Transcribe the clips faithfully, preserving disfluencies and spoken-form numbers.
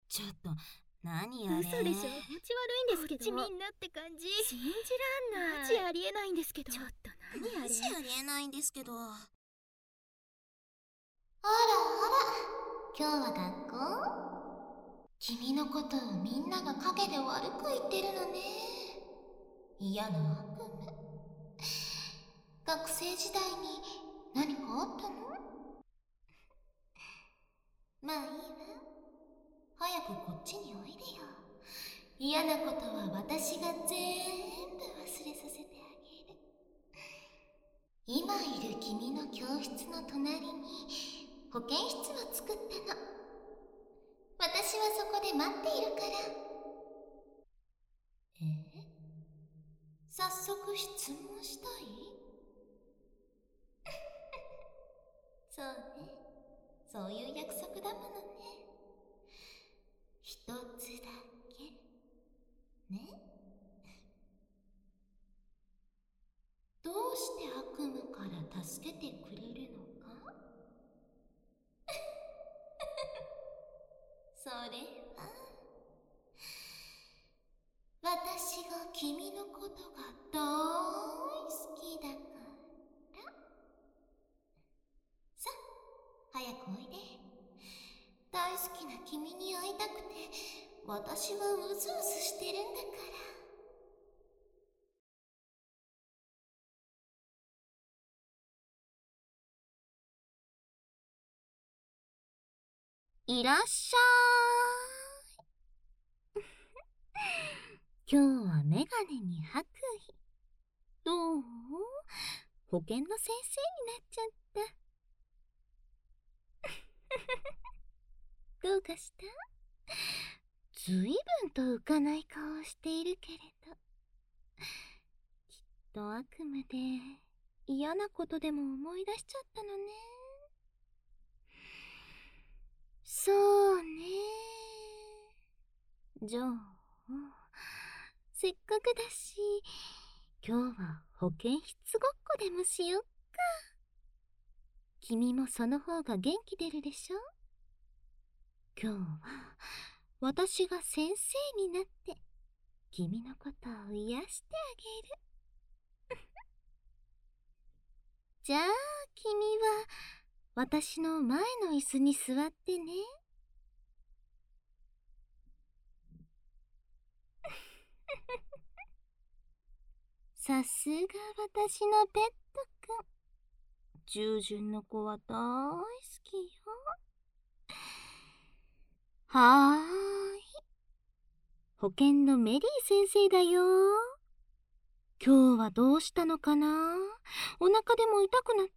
ちょっと何あれ。 嘘でしょ。気持ち悪いんですけど。 こっちみんなって感じ。 信じらんない。 マジありえないんですけど。 ちょっと何あれ。 マジありえないんですけど。 あらあら、今日は学校？君のことをみんなが陰で悪く言ってるのね。嫌な悪夢。学生時代に何かあったの？まあいいわ。早くこっちにおいでよ。嫌なことは私が全部忘れさせてあげる。今いる君の教室の隣に保健室を作ったの。私はそこで待っているから。え？早速質問したい？そうね。そういう約束だものね。一つだけね。どうして悪夢から助けてくれるのか？それは私が君のことが大好きだから。さあ、早くおいで。大好きな君に会いたくて私はうずうずしてるんだから。 いらっしゃーい。今日はメガネに白衣。どう？保健の先生になっちゃった。どうかした？ずいぶんと浮かない顔をしているけれど、きっと悪夢で嫌なことでも思い出しちゃったのね。そうね。じゃあせっかくだし今日は保健室ごっこでもしよっか。君もその方が元気出るでしょ。今日は私が先生になって君のことを癒してあげる。じゃあ君は私の前の椅子に座ってね。さすが私のペットくん。従順の子は大好きよ。はーい。保健のメリー先生だよ。今日はどうしたのかな？お腹でも痛くなった？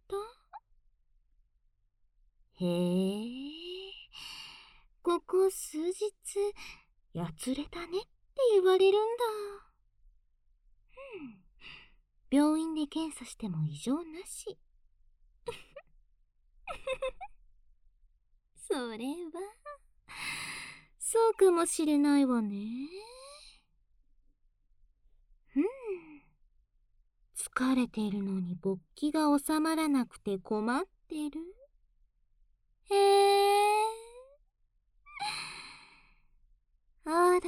へえ、ここ数日やつれたねって言われるんだ。うん、病院で検査しても異常なし。それはそうかもしれないわね。うん、疲れているのに勃起が収まらなくて困ってる。へえ、あらあら。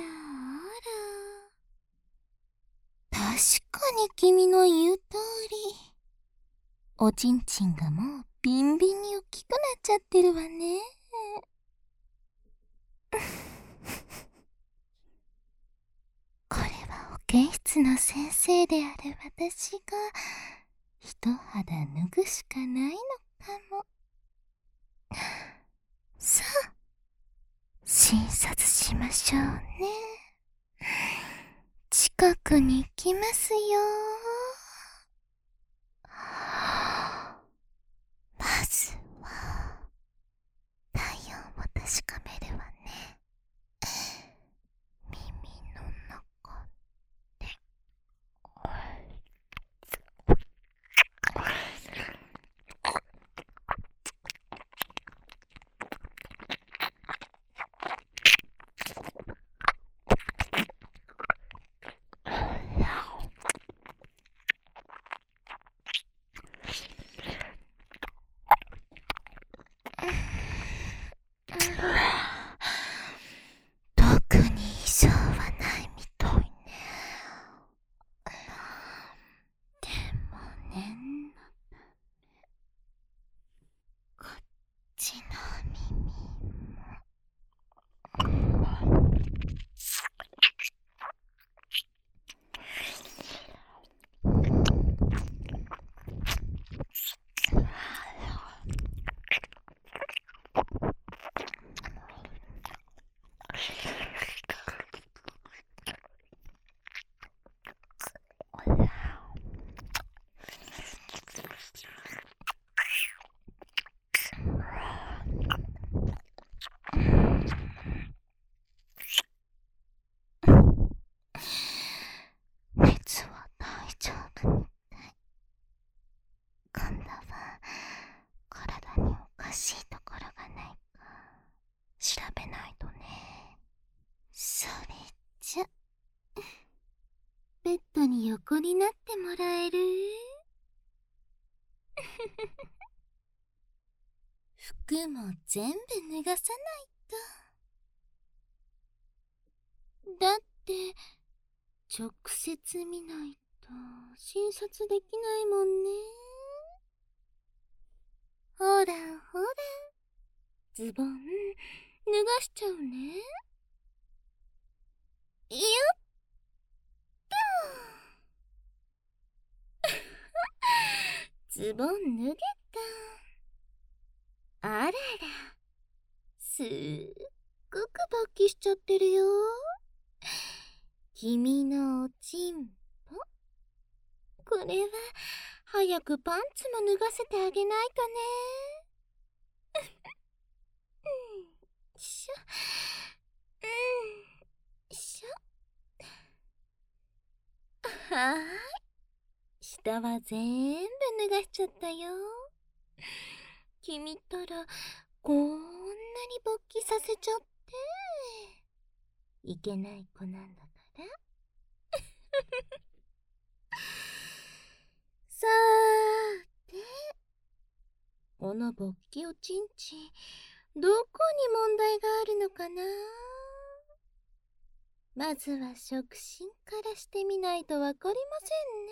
確かに君の言う通り、おちんちんがもうビンビンに大きくなっちゃってるわね。これは保健室の先生である私が一肌脱ぐしかないのかも。さあ、診察しましょうね。近くに行きますよ。まずは体温を確かめるわね。耳の中で。 のに横になってもらえる？服も全部脱がさないと。だって直接見ないと診察できないもんね。ほらほら、ズボン脱がしちゃうね。よっとズボン脱げた。あらら、すっごく勃起しちゃってるよ。君のおちんぽ。これは早くパンツも脱がせてあげないとね。しょ、うんしょ。はーい、下は全部脱がしちゃったよ。君ったらこんなに勃起させちゃっていけない子なんだから。さーて、この勃起おちんちん、どこに問題があるのかな。まずは触診からしてみないとわかりま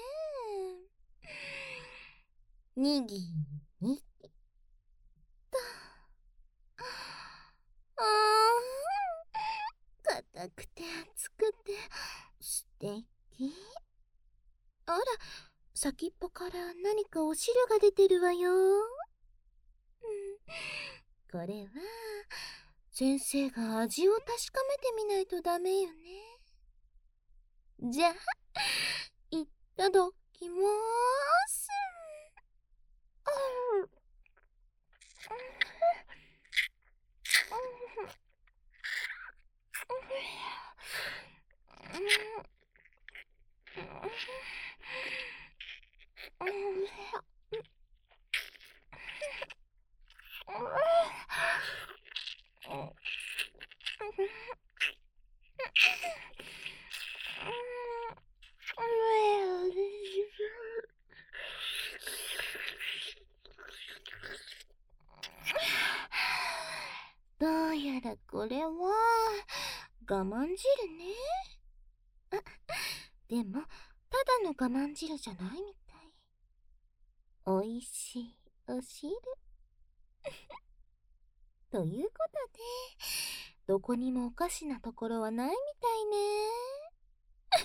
せんね。にぎにぎと。あー、硬くて熱くて素敵。あら、先っぽから何かお汁が出てるわよ。うん、これは先生が味を確かめてみないとダメよね。じゃあ、いただきまーす。どうやらこれは我慢汁ね。あ、でもただの我慢汁じゃないみたい。おいしいお汁ということで、どこにもおかしなところはないみたいね。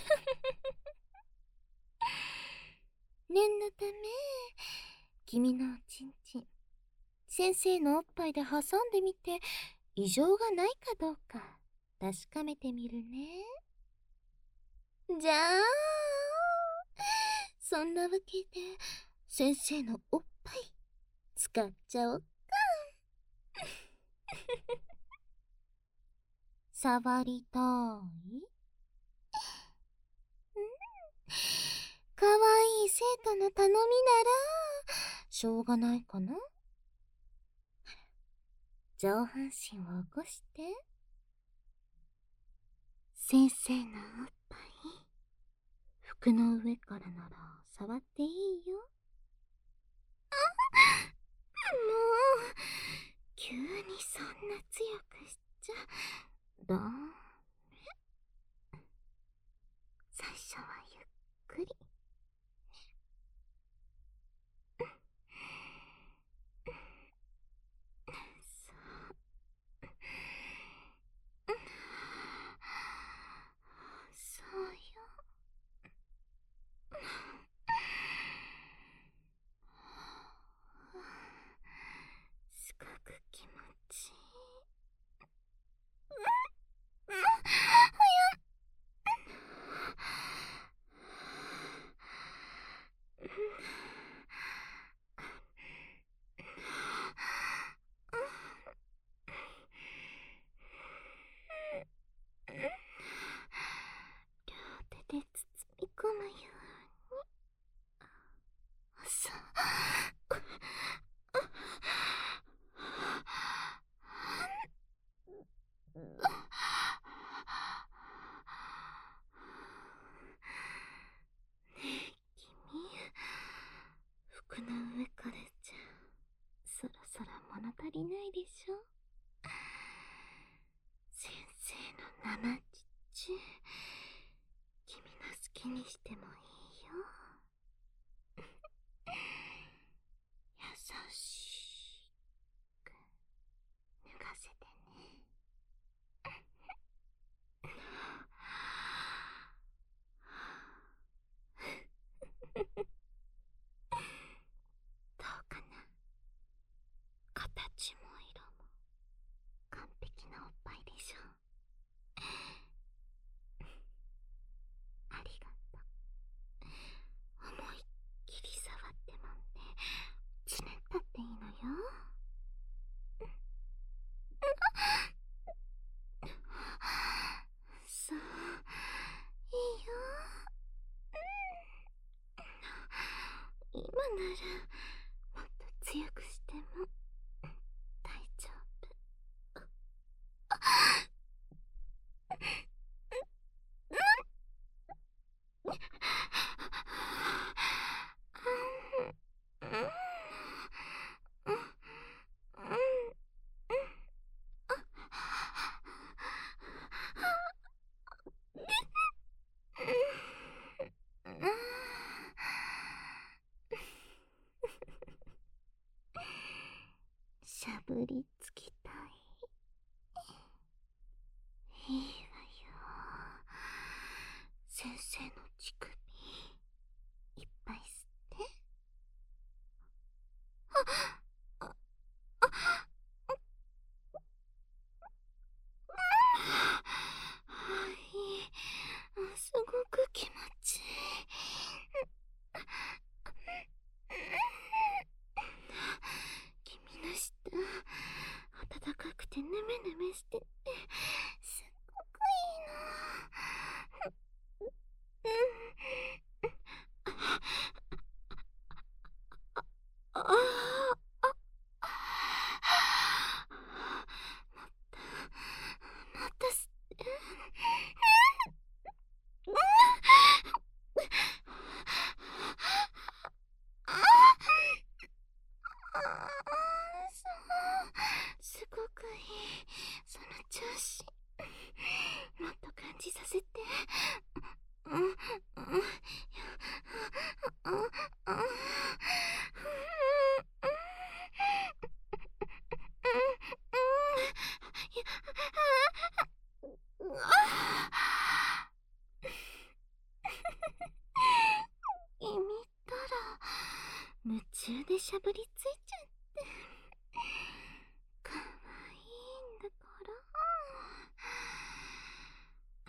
念のため、君のおちんちん、先生のおっぱいで挟んでみて、異常がないかどうか確かめてみるね。じゃあ、そんなわけで先生のおっぱい使っちゃおっか。触りたい？ん？かわいい生徒の頼みならしょうがないかな。上半身を起こして。先生のおっぱい、服の上からなら触っていいよ。あ、もう急にそんな強くしちゃダメ。最初はゆっくり。そうよ。すごく気持ちいい。 してもいいよ。優しく脱がせてね。どうかな。形も色も完璧なおっぱいでしょ。ありがとう。思いっきり触ってもんでつねったっていいのよ。そういいよ。今ならもっと強くしても大丈夫。しゃぶりつきたい。いいわよ。先生の乳首いっぱい吸って。あああはい、すごく気持ちいい。君の舌暖かくてヌメヌメしててすっごくいいの。あああもっともっと吸って。すごくいい。その調子もっと感じさせて。うんうんうん君ったら夢中でしゃぶりついちゃってかわいいんだから。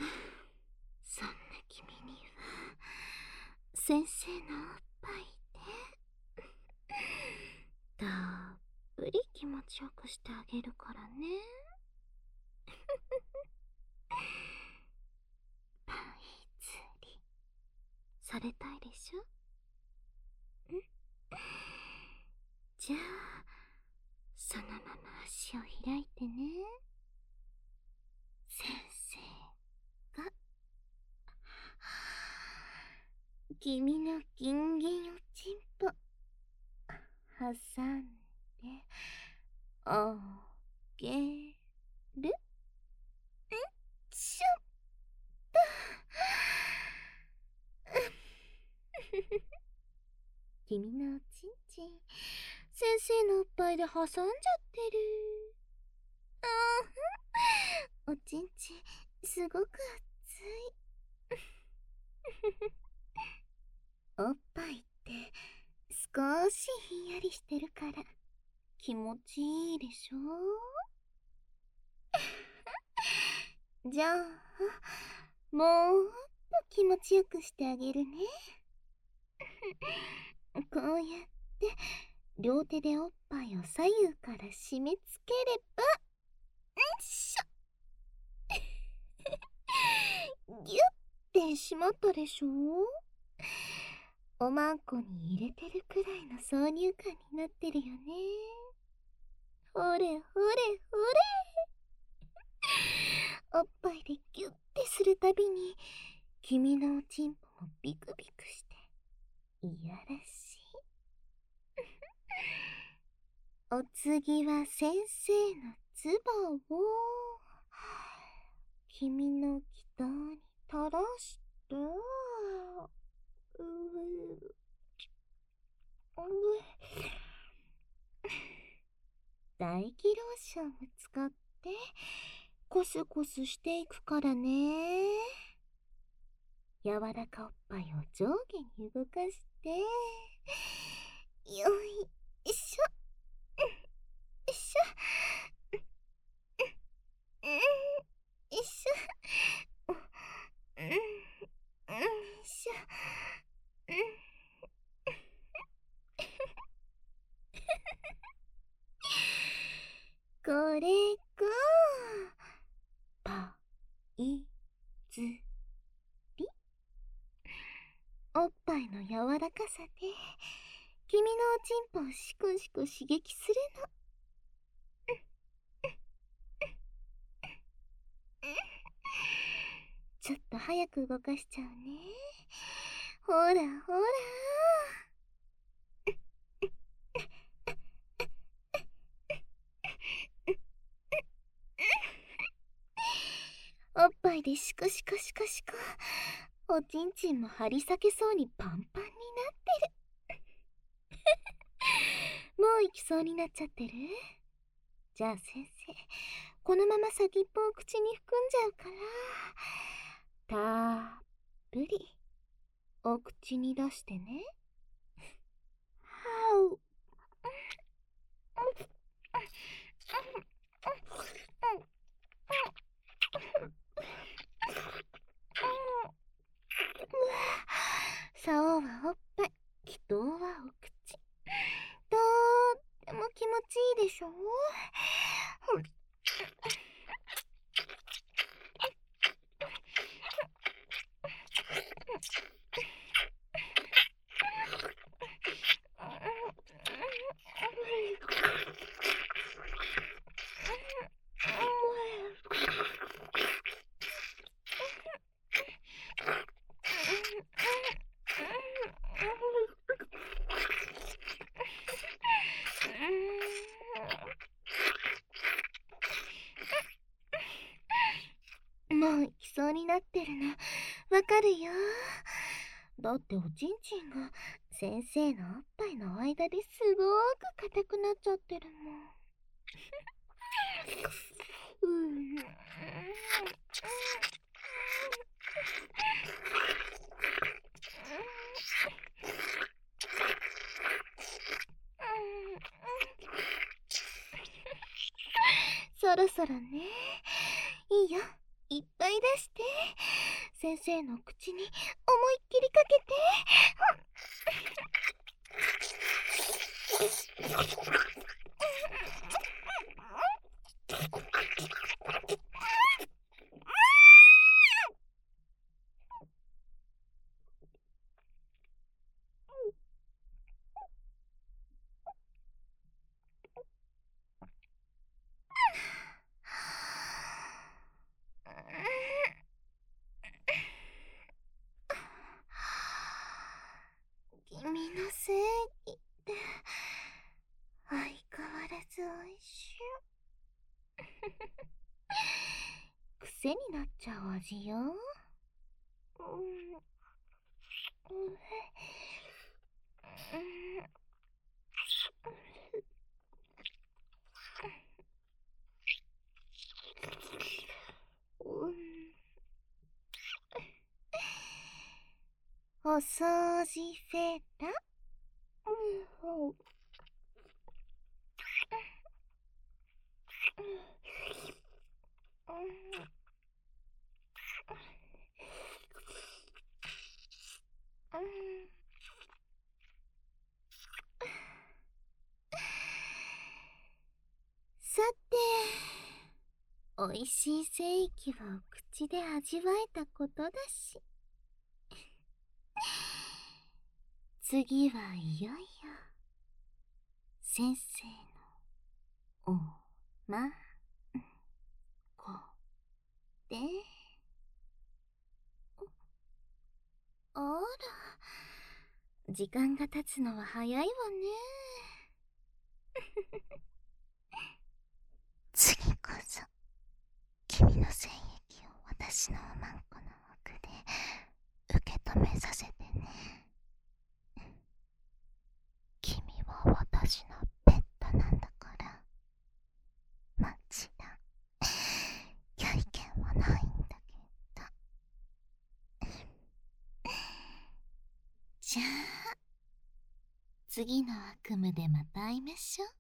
そんな君には先生のおっぱいでたっぷり気持ちよくしてあげるからね。パンイ釣りされたいでしょ。んじゃあそのまま足を開いてね。先生が君のギンギンおちんぽ挟んであげる。んちょっと君のおちんちん先生のおっぱいで挟んじゃってる。あーおちんちんすごく熱い。おっぱいって少しひんやりしてるから気持ちいいでしょ。じゃあもっと気持ちよくしてあげるね。こうやって両手でおっぱいを左右から締め付ければ、んしょギュッてしまったでしょ。おまんこに入れてるくらいの挿入感になってるよね。ほれほれほれおっぱいでギュッてするたびに君のおちんぽもビクビクしていやらしい。お次は先生のズボンを君の気道に垂らしてションを使ってコスコスしていくからね。柔らかおっぱいを上下に動かして、よいしょ、よいしょ、よいしょ、よいしょ。これがパイズリ。おっぱいの柔らかさで君のおちんぽをシコシコ刺激するの。ちょっと早く動かしちゃうね。ほらほら。おっぱいでシコシコシコシコ。おちんちんも張り裂けそうにパンパンになってる。もう行きそうになっちゃってる？じゃあ先生、このまま先っぽを口に含んじゃうから、たっぷりお口に出してね。はう。竿はおっぱい、祈祷はお口。とっても気持ちいいでしょ？もう行きそうになってるのわかるよ。だっておちんちんが先生のおっぱいの間ですごーく硬くなっちゃってるもん。うんそろそろね。いいよ、いっぱい出して先生の口に思いっきりかけて。君の正義って相変わらずおいしい。癖になっちゃう味よ。うんうんお掃除フェラ。うんさて、おいしい聖域はお口で味わえたことだし、次はいよいよ先生のおまこで。あら、時間が経つのは早いわね。次こそ君の精液を私のおまんこの奥で受け止めさせてね。君は私のペットなんだから、 じゃあ次の悪夢でまた会いましょう。